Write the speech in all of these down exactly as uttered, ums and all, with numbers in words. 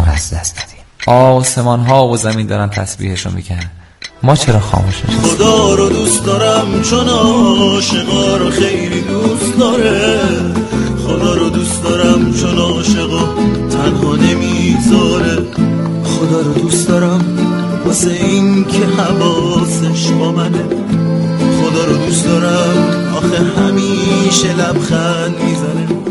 از دست دادیم. آسمان ها و زمین دارن تسبیحشو میکنن، ما چرا خاموش نشستیم؟ خدا رو دوست دارم چون عاشقا رو خیلی دوست داره، خدا رو دوست دارم چون عاشقا تنها نمیذاره، خدا رو دوست دارم واسه این که حواسش با منه، خدا رو دوست دارم آخه همیشه لبخند میزنه.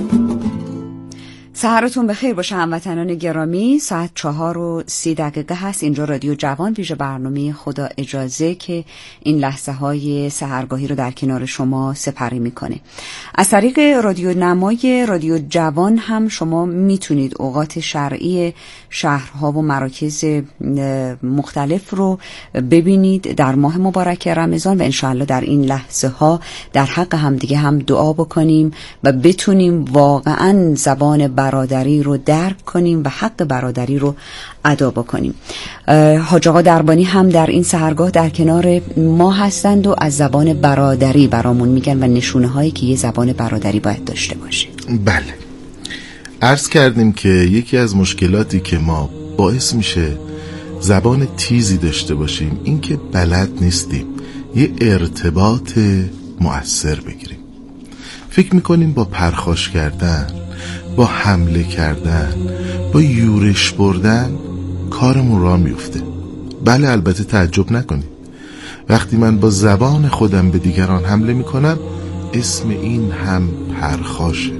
سحرتون بخیر باشه هموطنان گرامی. ساعت چهار و سی دقیقه هست. اینجا رادیو جوان، ویژه برنامه خدا اجازه که این لحظه های سحرگاهی رو در کنار شما سپری میکنه. از طریق رادیو نمای رادیو جوان هم شما میتونید اوقات شرعی شهرها و مراکز مختلف رو ببینید در ماه مبارک رمضان و انشاءالله در این لحظه ها در حق هم دیگه هم دعا بکنیم و بتونیم واقعا زبان برادری رو درک کنیم و حق برادری رو ادا بکنیم. حاج آقا دربانی هم در این سحرگاه در کنار ما هستند و از زبان برادری برامون میگن و نشونه هایی که یه زبان برادری باید داشته باشه. بله، عرض کردیم که یکی از مشکلاتی که ما باعث میشه زبان تیزی داشته باشیم این که بلد نیستیم یه ارتباط مؤثر بگیریم. فکر میکنیم با پرخاش کردن، با حمله کردن، با یورش بردن کارمون راه میفته. بله، البته تعجب نکنید وقتی من با زبان خودم به دیگران حمله میکنم اسم این هم پرخاشه.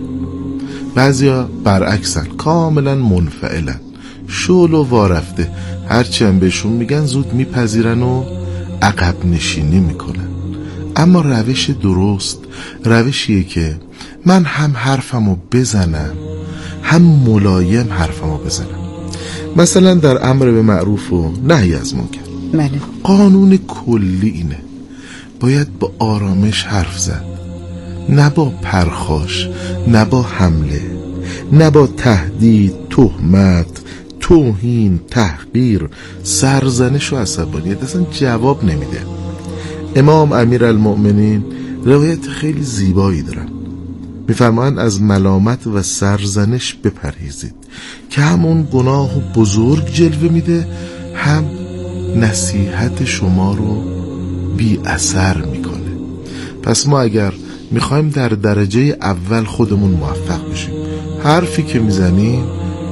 بعضیا برعکسن، کاملا منفعلن، شول و وارفته، هرچی هم بهشون میگن زود میپذیرن و عقب نشینی میکنن. اما روش درست روشیه که من هم حرفمو بزنم هم ملایم حرفمو بزنم. مثلا در امر به معروف و نهی از منکر بله. قانون کلی اینه، باید با آرامش حرف زد، نه با پرخاش، نه با حمله، نه با تهدید، تهمت، توهین، تحقیر، سرزنش و عصبانیت. اصلا جواب نمیده. امام امیرالمؤمنین روایت خیلی زیبایی دارن، میفرمایند از ملامت و سرزنش بپرهیزید که همون گناه بزرگ جلوه میده، هم نصیحت شما رو بی اثر میکنه. پس ما اگر میخوایم در درجه اول خودمون موفق بشیم، حرفی که میزنیم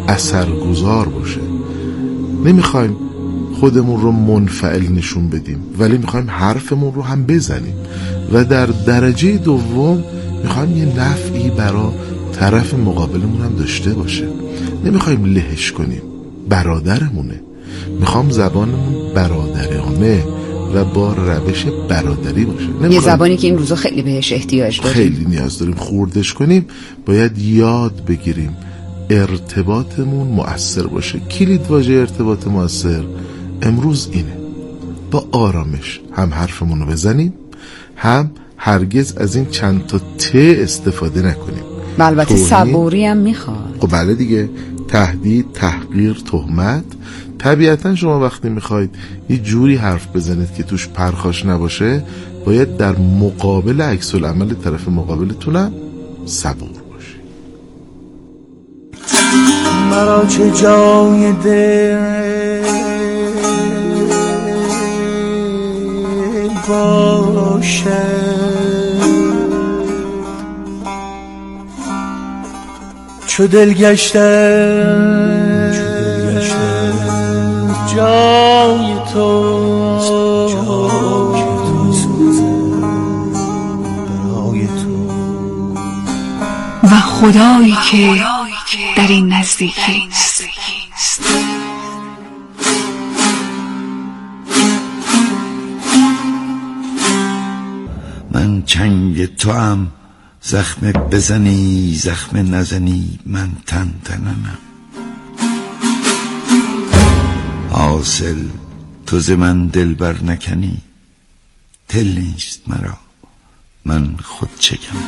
اثرگذار باشه. نمیخوایم خودمون رو منفعل نشون بدیم ولی میخوایم حرفمون رو هم بزنیم و در درجه دوم میخوایم یه نفعی برای طرف مقابلمون هم داشته باشه. نمیخوایم لهش کنیم، برادرمونه. میخوام زبانمون برادرانه و با روش برادری باشه. یه زبانی که این روزا خیلی بهش احتیاج داریم، خیلی نیاز داریم خوردش کنیم. باید یاد بگیریم ارتباطمون مؤثر باشه. کلید واژه ارتباط مؤثر امروز اینه، با آرامش هم حرفمون رو بزنیم، هم هرگز از این چند تا ت استفاده نکنیم. البته صبوری هم میخواد. خب بله دیگه، تهدید، تحقیر، تهمت. طبیعتا شما وقتی میخواید یه جوری حرف بزنید که توش پرخاش نباشه باید در مقابل عکس العمل طرف مقابلتونم صبور باشید. مرا چه جای دل باشه چو دل گشته جای تو برای تو و خدایی که در این نزدیکی است. من چنگ تو هم، زخم بزنی زخم نزنی من تن تننم. حاصل تو ز من دل بر نکنی، دل نیست مرا من خود چکم.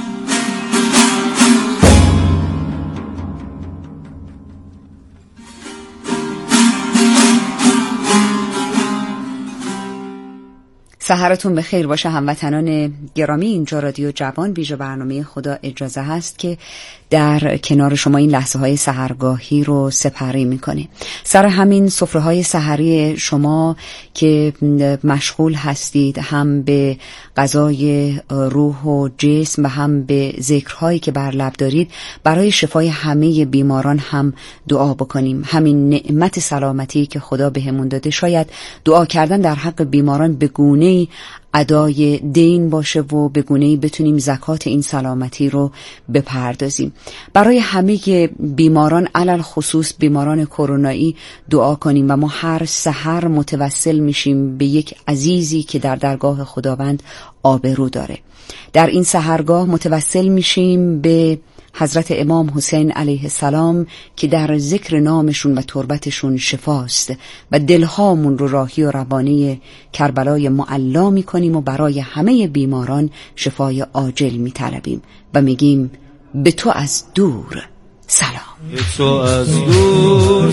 سحرتون به خیر باشه هموطنان گرامی. اینجا رادیو جوان ویژه برنامه خدا اجازه هست که در کنار شما این لحظه های سحرگاهی رو سپری میکنه. سر همین سفره های سحری شما که مشغول هستید هم به غذای روح و جسم و هم به ذکرهایی که بر لب دارید، برای شفای همه بیماران هم دعا بکنیم. همین نعمت سلامتی که خدا بهمون داده، شاید دعا کردن در حق بیماران به گونه‌ای ادای دین باشه و به گونه‌ای بتونیم زکات این سلامتی رو بپردازیم. برای همه بیماران، علل خصوص بیماران کرونایی دعا کنیم و ما هر سحر متوسل میشیم به یک عزیزی که در درگاه خداوند آبرو داره. در این سحرگاه متوسل میشیم به حضرت امام حسین علیه السلام که در ذکر نامشون و تربتشون شفاست و دلهامون رو راهی و روانی کربلای معلا میکنیم و برای همه بیماران شفای عاجل میطلبیم و میگیم به تو از دور سلام. به تو از دور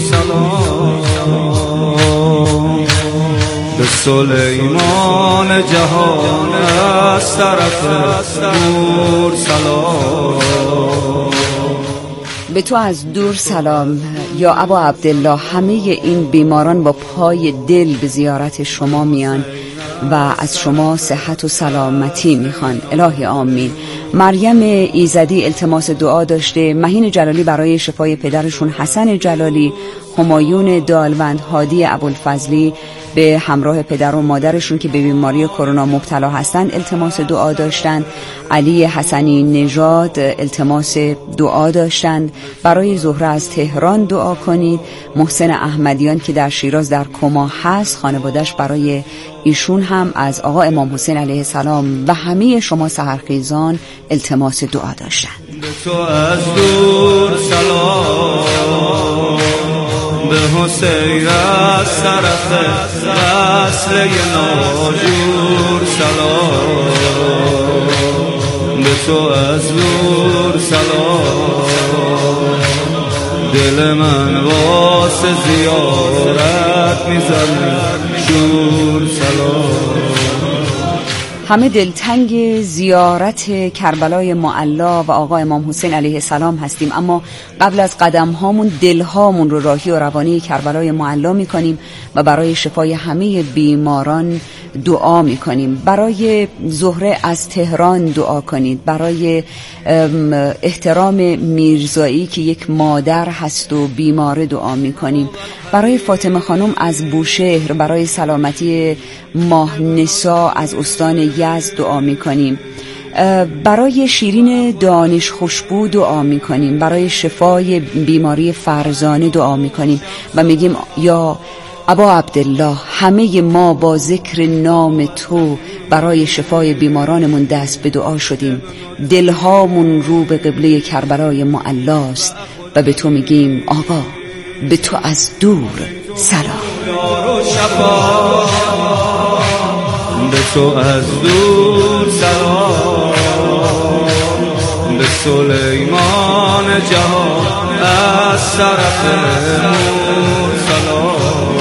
سلام، به سلیمان جهان از طرف دور سلام. به تو از دور سلام یا ابا عبدالله. همه این بیماران با پای دل به زیارت شما میان و از شما صحت و سلامتی میخوان. الهی آمین. مریم ایزدی التماس دعا داشته. مهین جلالی برای شفای پدرشون حسن جلالی. همایون دالوند هادی ابوالفضلی به همراه پدر و مادرشون که به بیماری کرونا مبتلا هستند التماس دعا داشتند. علی حسنی نژاد التماس دعا داشتند. برای زهره از تهران دعا کنید. محسن احمدیان که در شیراز در کما هست، خانواده‌اش برای ایشون هم از آقا امام حسین علیه السلام و همه شما سحرخیزان التماس دعا داشتند. به تو از دور سلام، به حسین از طرف وصله ناجور سلام. به تو از دور سلام، دل من واسه زیارت میزنه شور سلام. همه دلتنگ زیارت کربلای معلا و آقا امام حسین علیه السلام هستیم، اما قبل از قدم هامون دل هامون رو راهی و روانی کربلای معلا میکنیم و برای شفای همه بیماران دعا میکنیم. برای زهره از تهران دعا کنید. برای احترام میرزایی که یک مادر هست و بیماره دعا میکنیم. برای فاطمه خانم از بوشهر، برای سلامتی ماه نسا از استان یزد دعا میکنیم. برای شیرین دانش خوشبو دعا میکنیم. برای شفای بیماری فرزانه دعا میکنیم و میگیم یا ابا عبدالله، همه ما با ذکر نام تو برای شفای بیمارانمون دست به دعا شدیم. دلهامون رو به قبله کربلای معلاست و به تو میگیم آقا به تو از دور سلام. به تو از دور سلام، به سلیمان جهان از طرف نور سلام.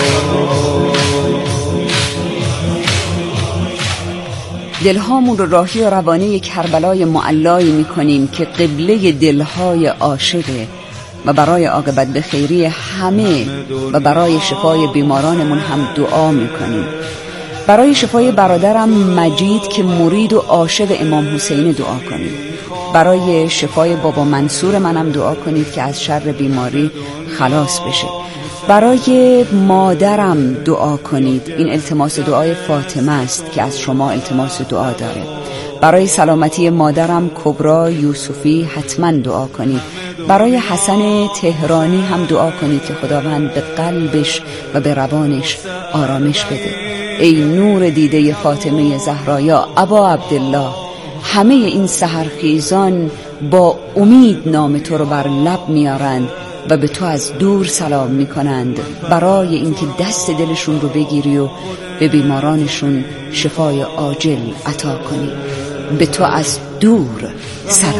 دلهامون رو راهی و روانی کربلای معلایی میکنیم که قبله دلهای عاشقه و برای عاقبت به خیری همه و برای شفای بیمارانمون هم دعا میکنیم. برای شفای برادرم مجید که مرید و عاشق امام حسین دعا کنید. برای شفای بابا منصور منم دعا کنید که از شر بیماری خلاص بشه. برای مادرم دعا کنید. این التماس دعای فاطمه است که از شما التماس دعا داره. برای سلامتی مادرم کبرا یوسفی حتما دعا کنید. برای حسن تهرانی هم دعا کنید که خداوند به قلبش و به روانش آرامش بده. ای نور دیده فاطمه زهرا یا ابا عبدالله، همه این سحرخیزان با امید نام تو رو بر لب میارند و به تو از دور سلام میکنند برای اینکه دست دلشون رو بگیری و به بیمارانشون شفای عاجل عطا کنی. به تو از دور سلام.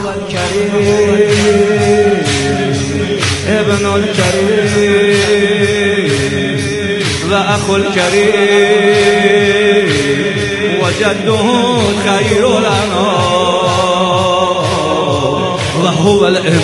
ابن الكريم و اخو الكريم و وجده خير الأنام وهو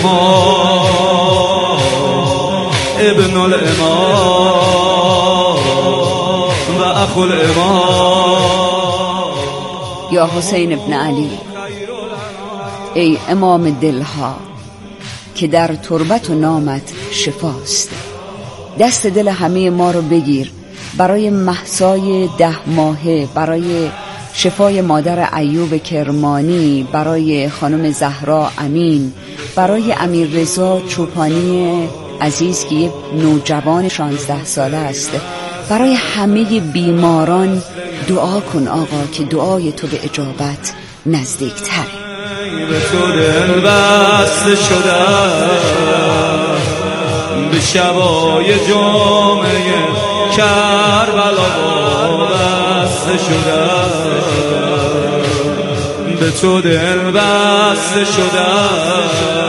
الإمام ابن الإمام وأخو الإمام. یا حسین ابن علی، ای امام دلها که در تربت و نامت شفاست، دست دل همه ما رو بگیر برای مهسای ده ماهه، برای شفای مادر ایوب کرمانی، برای خانم زهرا امین، برای امیر رضا چوپانی عزیز که یک نوجوان شانزده ساله است، برای همه بیماران دعا کن آقا که دعای تو به اجابت نزدیک تره. به تو دل بسته شدم، به شبای جمعه کربلا بسته شدم، به تو دل بسته شدم،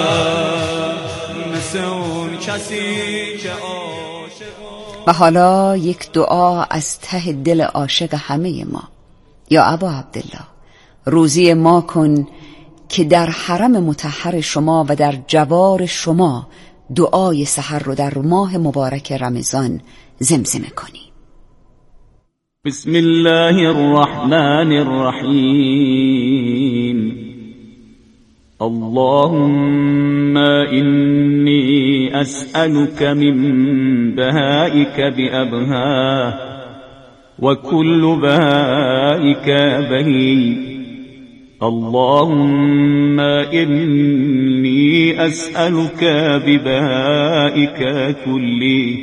مثل اون کسی که عاشق. و حالا یک دعا از ته دل عاشق همه ما. یا ابا عبدالله، روزی ما کن که در حرم مطهر شما و در جوار شما دعای سحر رو در ماه مبارک رمضان زمزمه کنی. بسم الله الرحمن الرحیم. اللهم إني أسألك من بهائك بأبها وكل بهائك بهي. اللهم إني أسألك ببهائك كله.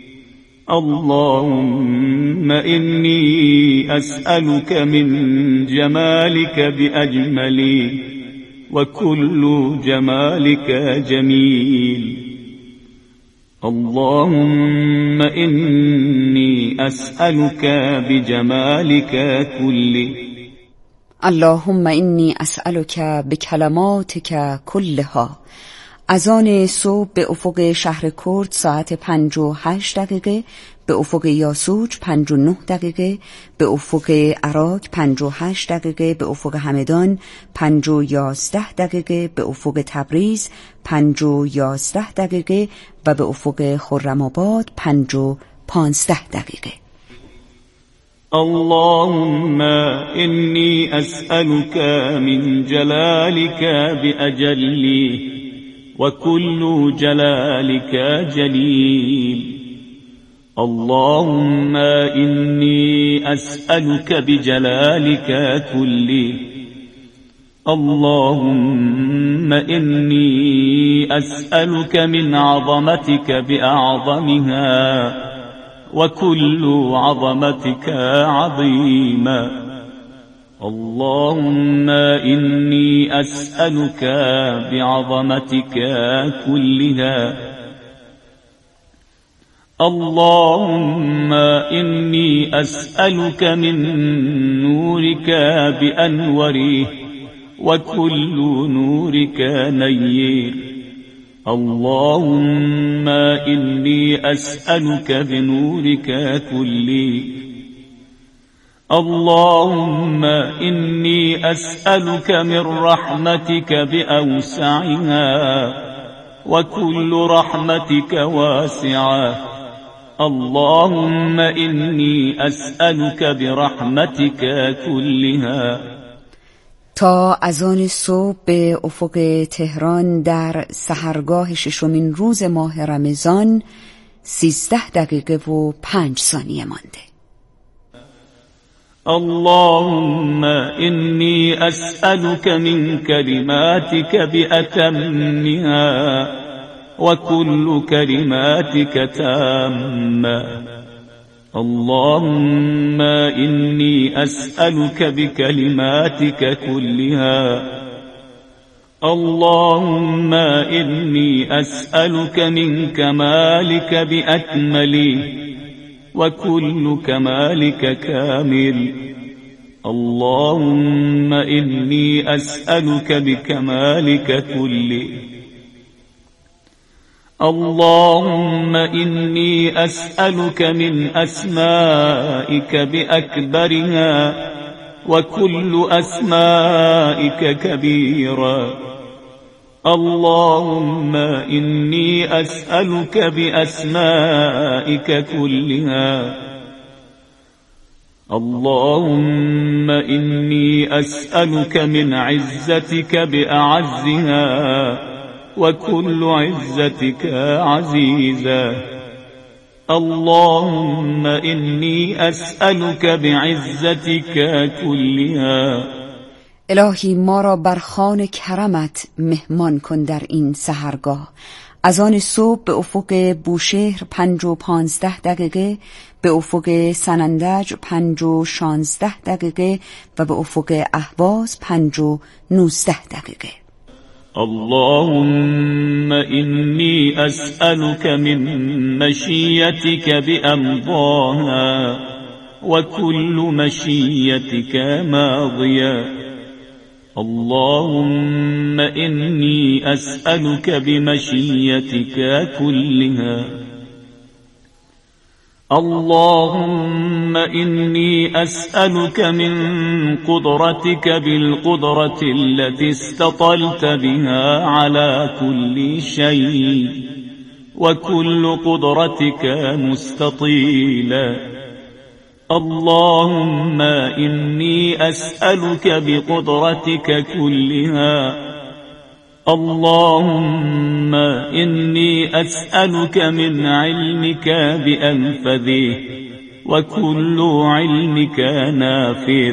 اللهم إني أسألك من جمالك بأجمله وكل جمالك جميل. اللهم إني أسألك بجمالك كله. اللهم إني أسألك بكلماتك كلها. از آن صبح به افق شهر کرد ساعت پنج و هشت دقیقه، به افق یاسوج پنج و نه دقیقه، به افق عراق پنج و هشت دقیقه، به افق همدان پنج و یازده دقیقه، به افق تبریز پنج و یازده دقیقه و به افق خرم‌آباد پنج و پانزده دقیقه. اللهم إني أسألك من جلالك بأجله وكل جلالك جليل. اللهم إني أسألك بجلالك كله. اللهم إني أسألك من عظمتك بأعظمها وكل عظمتك عظيما. اللهم إني أسألك بعظمتك كلها. اللهم إني أسألك من نورك بأنوره وكل نورك نير. اللهم إني أسألك بنورك كله. اللهم إني أسألك من رحمتك بأوسعها وكل رحمتك واسعة. اللهم إني أسألك برحمتك كلها. تا از آن صبح به افق تهران در سحرگاه ششمین روز ماه رمضان سیزده دقیقه و پنج ثانیه مانده. اللهم إني أسألك من كلماتك بأتمها وكل كلماتك تامة. اللهم إني أسألك بكلماتك كلها. اللهم إني أسألك من كمالك بأكمله وكل كمالك كامل. اللهم إني أسألك بكمالك كله. اللهم إني أسألك من أسمائك بأكبرها وكل أسمائك كبيرا. اللهم إني أسألك بأسمائك كلها. اللهم إني أسألك من عزتك بأعزها، وكل عزتك عزيزا. اللهم إني أسألك بعزتك كلها. الهی ما را بر خوان کرمت مهمان کن در این سحرگاه. از آن صبح به افق بوشهر پنج و پانزده دقیقه، به افق سنندج پنج و شانزده دقیقه و به افق اهواز پنج و نوزده دقیقه. اللهم إني أسألك من مشيتك بأمضاها، وكل مشيتك ماضية. اللهم إني أسألك بمشيتك كلها. اللهم إني أسألك من قدرتك بالقدرة التي استطلت بها على كل شيء، وكل قدرتك مستطيلة. اللهم إني أسألك بقدرتك كلها. اللهم إني أسألك من علمك بأنفذه، وكل علمك نافذ.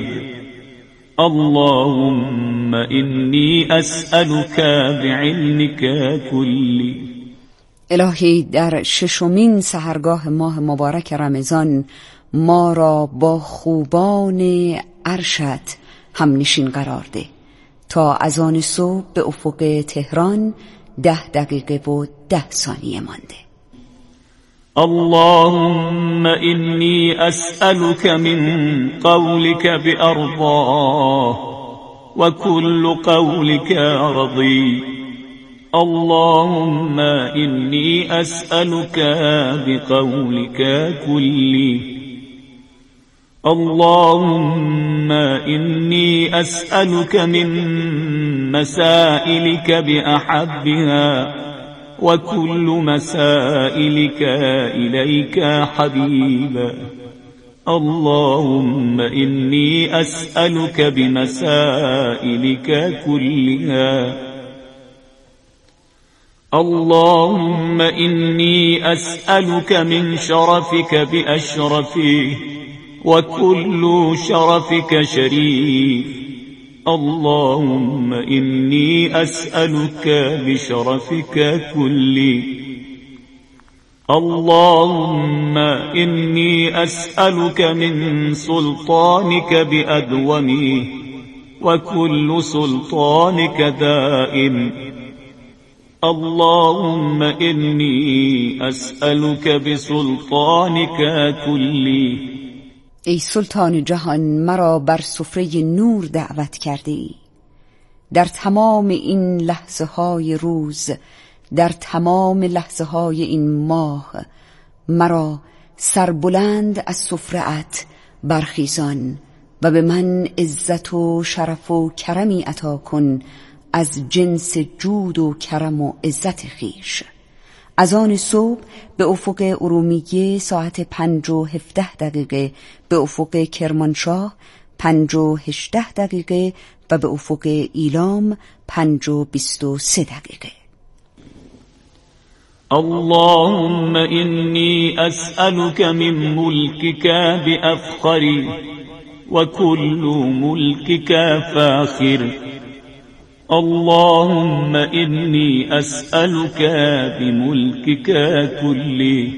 اللهم إني أسألك بعلمك كله. الهی در ششمین سحرگاه ماه مبارک رمضان ما را با خوبان عرشت هم نشین قرار ده تا از آن صبح به افق تهران ده دقیقه و ده ثانیه مانده. اللهم إني أسألك من قولك بأرضاه، وكل قولك رضي. اللهم إني أسألك بقولك كله. اللهم إني أسألك من مسائلك بأحبها، وكل مسائلك إليك حبيبا. اللهم إني أسألك بمسائلك كلها. اللهم إني أسألك من شرفك بأشرفه، وكل شرفك شريف. اللهم إني أسألك بشرفك كله. اللهم إني أسألك من سلطانك بأدومه، وكل سلطانك دائم. اللهم إني أسألك بسلطانك كله. ای سلطان جهان، مرا بر سفره نور دعوت کرده ای. در تمام این لحظه های روز، در تمام لحظه های این ماه، مرا سربلند از سفره‌ات برخیزان و به من عزت و شرف و کرمی عطا کن از جنس جود و کرم و عزت خویش. از آن صبح به افق ارومیه ساعت پنج و هفده دقیقه، به افق کرمانشاه پنج و هشده دقیقه و به افق ایلام پنج و بیست و سه دقیقه. اللهم إني أسألك من ملكك بأفخر، وكل ملكك فاخر. اللهم إني أسألك بملكك كله.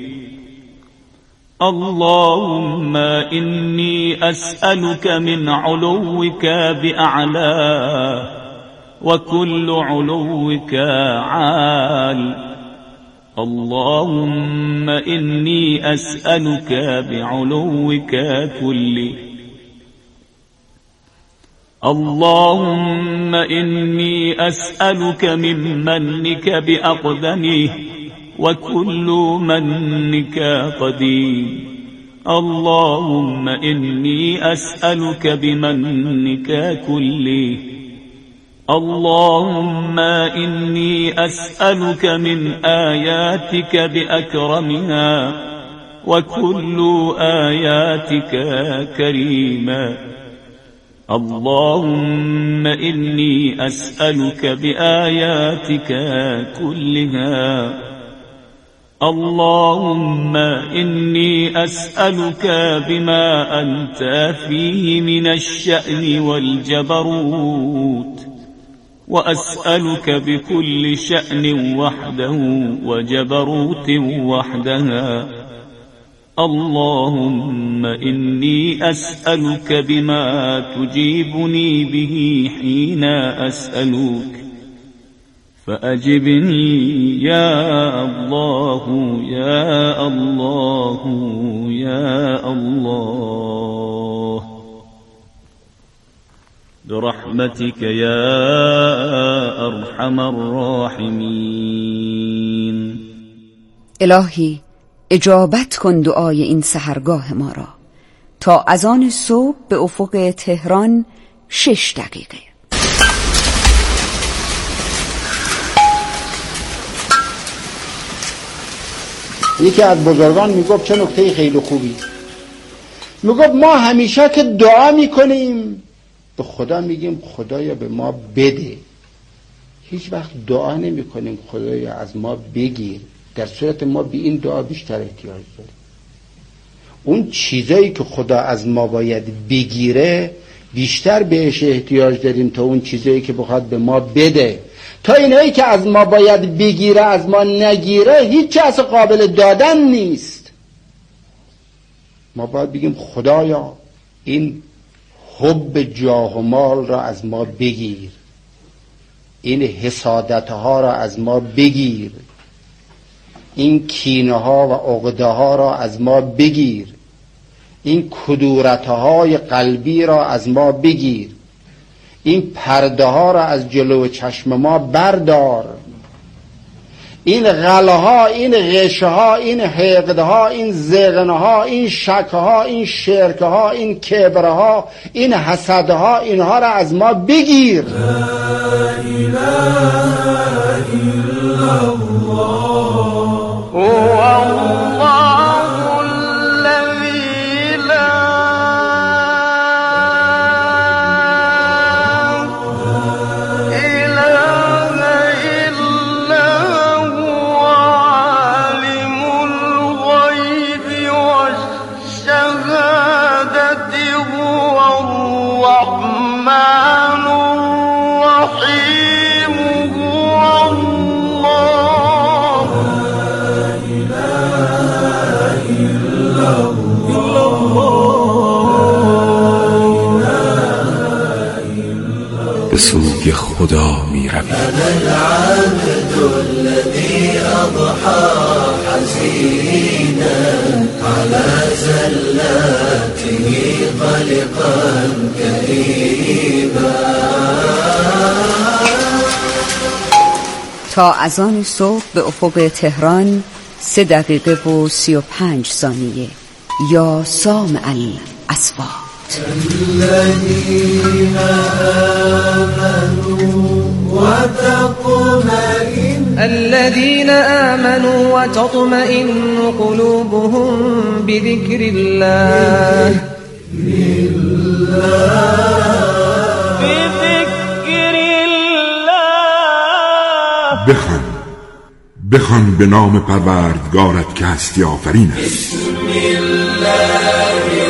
اللهم إني أسألك من علوك بأعلاه، وكل علوك عال. اللهم إني أسألك بعلوك كله. اللهم إني أسألك من منك بأقدمه، وكل منك قديم. اللهم إني أسألك بمنك كله اللهم إني أسألك من آياتك بأكرمها وكل آياتك كريما اللهم إني أسألك بآياتك كلها اللهم إني أسألك بما أنت فيه من الشأن والجبروت وأسألك بكل شأن وحده وجبروت وحدها اللهم إني أسألك بما تجيبني به حين أسألك فأجبني يا الله يا الله يا الله برحمتك يا أرحم الراحمين. الهی اجابت کن دعای این سحرگاه ما را تا اذان صبح به افق تهران شش دقیقه. یکی از بزرگان میگفت چه نکته خیلی خوبی، میگفت ما همیشه که دعا میکنیم به خدا میگیم خدایا به ما بده، هیچ وقت دعا نمیکنیم خدایا از ما بگیر، در صورت ما به این دعا بیشتر احتیاج داریم. اون چیزایی که خدا از ما باید بگیره بیشتر بهش احتیاج داریم تا اون چیزایی که بخواد به ما بده. تا اینایی که از ما باید بگیره از ما نگیره هیچ چیز قابل دادن نیست. ما باید بگیم خدایا این حب جاه و مال را از ما بگیر، این حسادت ها را از ما بگیر، این کینه ها و عقده ها را از ما بگیر، این کدورت های قلبی را از ما بگیر، این پرده ها را از جلو چشم ما بردار، این غله ها، این غشه ها، این حقد ها، این زغن ها، این شک ها، این شرک ها، این کبر ها، این حسد ها، اینها را از ما بگیر. لا اله الا الله هو الله الذی لا سوی خدا می روی. أنا العبد الذي أضحى حزينا على زلاته قلقا كئيبا. تا اذان صبح به افق تهران سه دقیقه و سی و پنج ثانیه. یا سامع الاصوات. الذين آمنوا وتطمئن الذين آمنوا وتطمئن قلوبهم بذكر الله بذكر الله. بخوان بخوان به نام پروردگارت که هستی آفرین است. بسم الله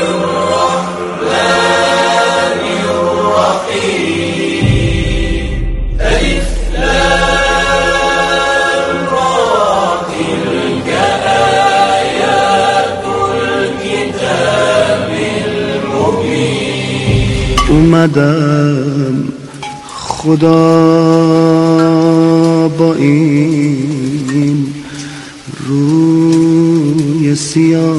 اومدم خدا با این روی سیاه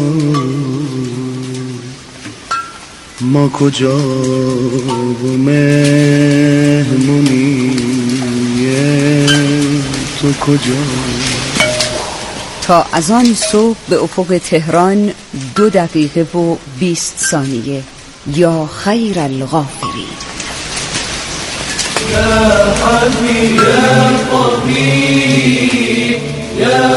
ما کجا و مهمونی تو کجا. تا از آن صبح به افق تهران دو دقیقه و بیست ثانیه. یا خیر الغافرین. یا حبیب یا طبیب یا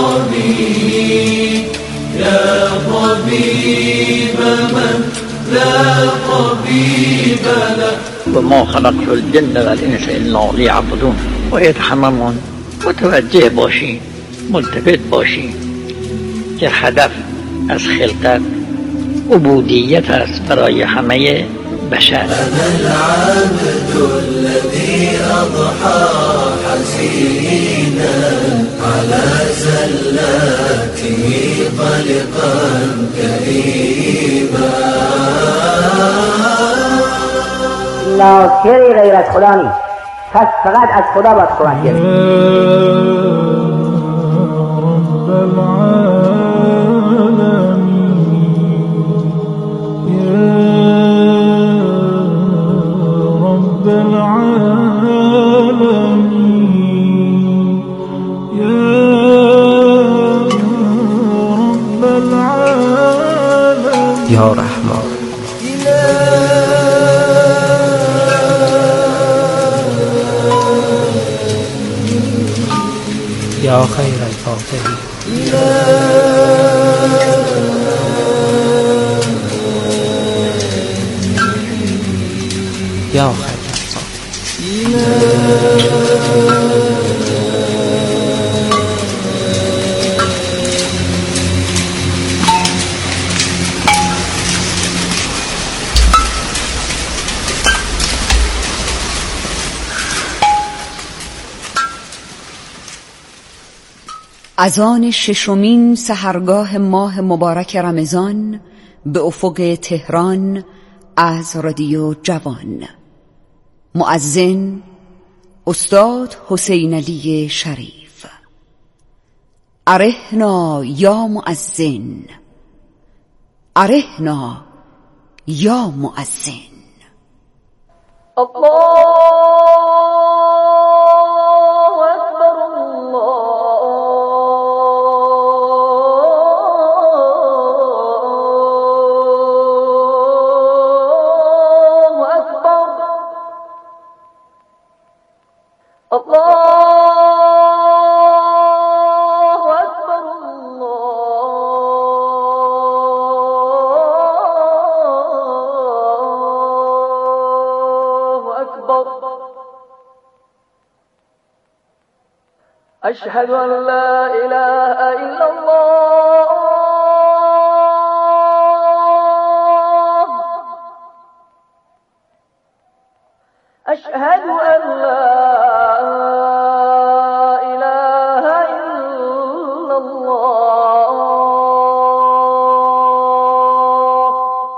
طبیب یا طبیب من لا طبیب له. و ما خلقت الجن والانس الا لیعبدون. باید هممون متوجه باشیم، ملتفت باشیم که هدف از خلقت عبودیت است برای همه بشر. انا العبد الذي اضحى حزينا على زلاته قلقا كريما. ناصری غیر از خدا نیست، پس فقط از خدا باید کمک گرفت. یا رحمان. یا خیر الفاتحین. یا خیر از آن ششمین سحرگاه ماه مبارک رمضان به افق تهران از رادیو جوان. مؤذن استاد حسین علی شریف. ارحنا یا مؤذن، ارحنا یا مؤذن. أشهد أن لا إله إلا الله. أشهد أن لا إله إلا الله.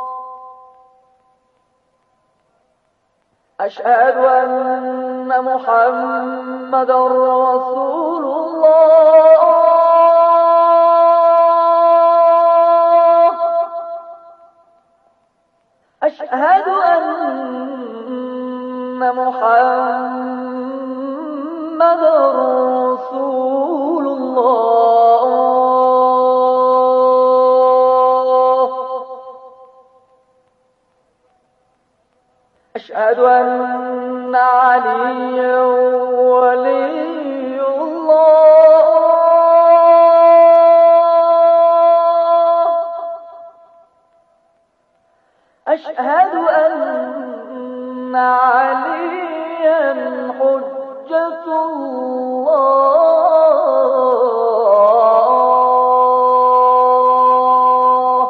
أشهد أن محمد رسول الله. أشهد أن محمد رسول الله. أشهد أن عليا ولي الله. أشهد أن عليا حجة الله.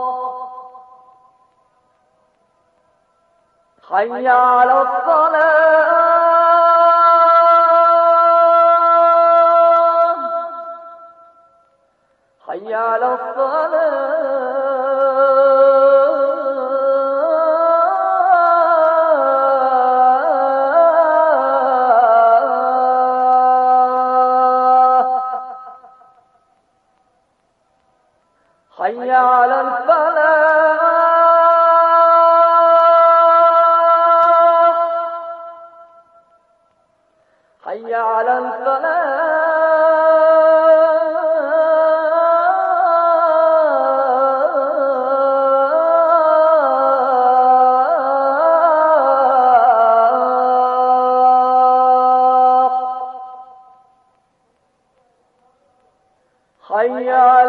حي على الصلاة. حي على الصلاة. حي على الفلاح. حي على الفلاح. حي على